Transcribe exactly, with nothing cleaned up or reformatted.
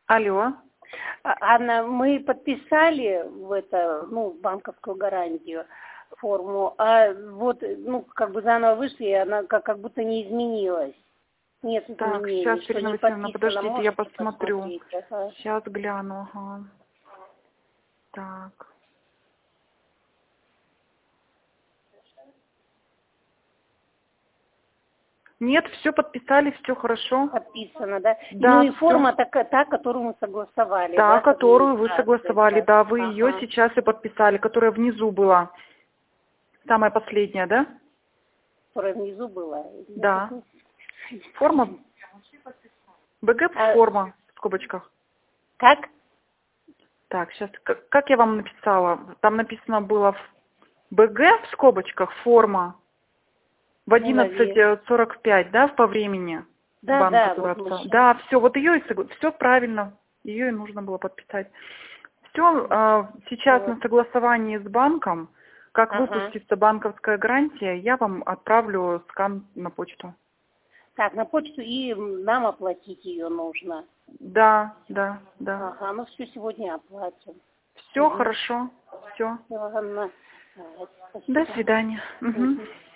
Алло. А- Анна, мы подписали в это, ну, банковскую гарантию форму, а вот, ну, как бы заново вышли, и она как, как будто не изменилась. Нет Так, изменений, сейчас, что Ирина не Васильевна, подписано. подождите, я Можете посмотрю. посмотреть? Ага. Сейчас гляну, ага. Так. Нет, все подписали, все хорошо. Подписано, да? И, ну Да, и все. форма такая, та, которую мы согласовали, Та, да, с которую вы администрацией, согласовали, да. да, вы ее Ага. сейчас и подписали, которая внизу была. Самая последняя, да? Которая внизу была. Я Да. такой- Форма. БГ А, форма в скобочках. как? Так, сейчас, как, как я вам написала? Там написано было в БГ в скобочках форма в Ну, наверное. одиннадцать сорок пять, да, по времени Да, банк да, вот мы открывается. сейчас. Да, все, вот ее и все правильно, ее и нужно было подписать. Все, сейчас Вот. на согласовании с банком, как Ага. выпустится банковская гарантия, я вам отправлю скан на почту. Так, на почту и нам оплатить ее нужно. Да, да, да. Ага, ну все сегодня оплатим. Все Угу. хорошо, все. Ладно. Давайте, До спасибо. свидания. Мгм. Мгм.